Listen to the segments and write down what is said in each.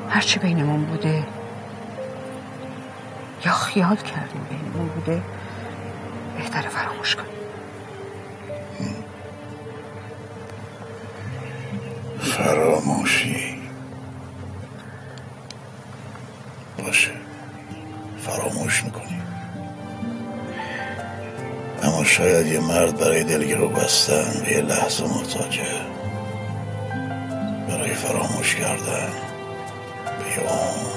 هرچی بینمون بوده یا خیال کردیم بینمون بوده بهتره فراموش کنیم. فراموشی باشه، فراموش میکنی. اما شاید یه مرد برای دلگیرو بستن به یه لحظه محتاجه، برای فراموش کردن به یه عمر.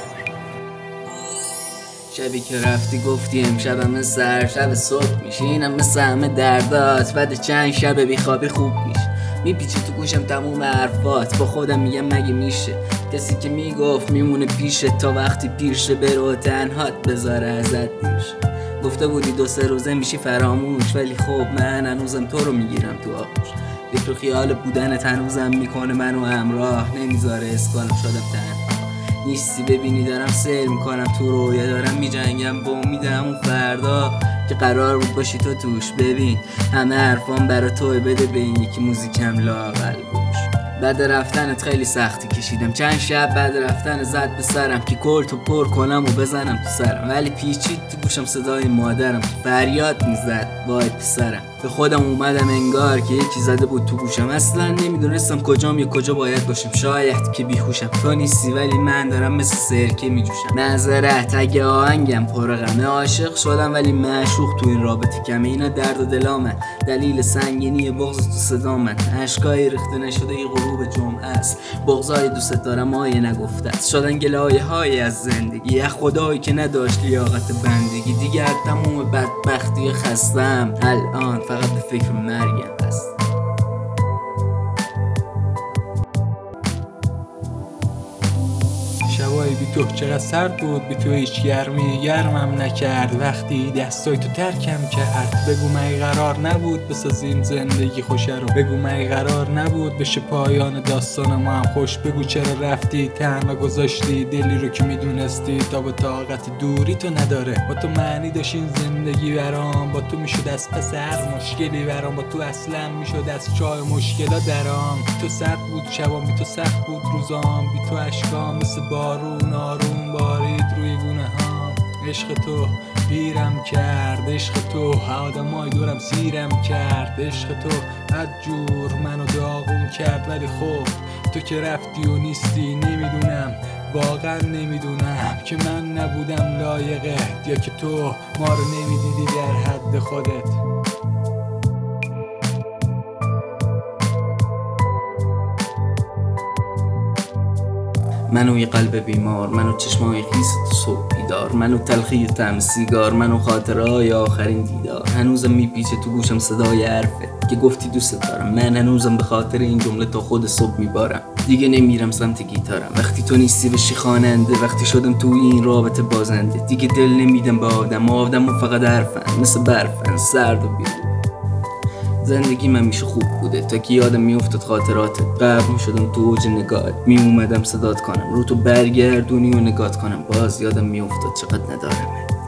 شبی که رفتی گفتی امشب همه سر شب صبح میشه، اینم مثل همه دردات بعد چند شب بیخوابی خوب میشه. میپیچی تو گوشم تموم حرفات، با خودم میگم مگه میشه کسی که میگفت میمونه پیشه تا وقتی پیرشه برو تنهات بذاره ازت دیرشه. گفته بودی 2-3 روزه میشی فراموش، ولی خب من هنوزم تو رو میگیرم تو آغوش. فکر و خیال بودنت هنوزم میکنه منو همراه، نمیذاره اسکالم شدم تنها. نیستی ببینی دارم سیر میکنم تو رویا، دارم میجنگم با امیدم اون فردا که قرار بود باشی تو توش. ببین همه حرفان برا توه، بده به این یکی موزیکم لااقل گوش. بعد رفتنت خیلی سختی کشیدم، چند شب بعد رفتن زد به سرم که کلتو پر کنم و بزنم تو سرم، ولی پیچید تو گوشم صدای مادرم فریاد میزد وای پسرم. به خودم اومدم انگار که یکی زده بود تو گوشم، اصلا نمیدونستم کجام یا کجا باید باشم، شاید که بیهوشم. تو نیستی ولی من دارم مثل سرکه میجوشم. معذرت اگه آهنگم پر غمه، عاشق شدم ولی معشوق تو این رابطه کمه. اینا درد و دلامه، دلیل سنگینی بغض تو صدامه. اشکای ریخته نشده ای غروب جمعه است، بغضای دوست دارم آیه نگفته است. شدن گلایه های از زندگی، خدایی که نداشت لیاقت بندگی. دیگر تموم بدبختی خستم، الان فقط به فکر مرگم هست. شبای بی تو چقدر سرد بود، بی تو هیچ گرمم نکرد وقتی دستای تو ترکم کرد. بگو من قرار نبود بسازیم زندگی خوشه رو، بگو من قرار نبود بشه پایان داستان ما هم خوش. بگو چرا رفتی تنها گذاشتی دلی رو که میدونستی تا با طاقت دوری تو نداره. با تو معنی داشت این زندگی برام، با تو میشد از پس هر مشکلی برام، با تو اصلا میشد از چای مشکلا درام. بی تو سرد بود شبام، بی تو سخت بود روزام، بی تو اشکام مثل بارون آروم بارید روی گونه ها. عشق تو پیرم کرد، عشق تو آدمای دورم سیرم کرد. عشق تو بدجور منو داغون کرد، ولی خب تو که رفتی و نیستی نمیدونم، واقعا نمیدونم که من نبودم لایقت یا که تو ما رو نمیدیدی در حد خودت. منو یه قلب بیمار، منو چشمای خیس تو صبح بیدار، منو تلخی طعم سیگار، منو خاطرهای آخرین دیدار. هنوزم میپیچه تو گوشم صدای حرفت که گفتی دوست دارم، من هنوزم به خاطر این جمله تا خود صبح میبارم. دیگه نمیرم سمت گیتارم وقتی تو نیستی بشی خواننده، وقتی شدم توی این رابطه بازنده. دیگه دل نمیدم به آدم فقط حرفن مثل برفن سرد و بیرون. زندگی من میشه خوب بوده تا که یادم میافتاد خاطراتت. غرق میشدم تو اوج نگاهت، میومدم صدات کنم رو تو برگردونی و نگات کنم، باز یادم میافتاد چقدر ندارمت.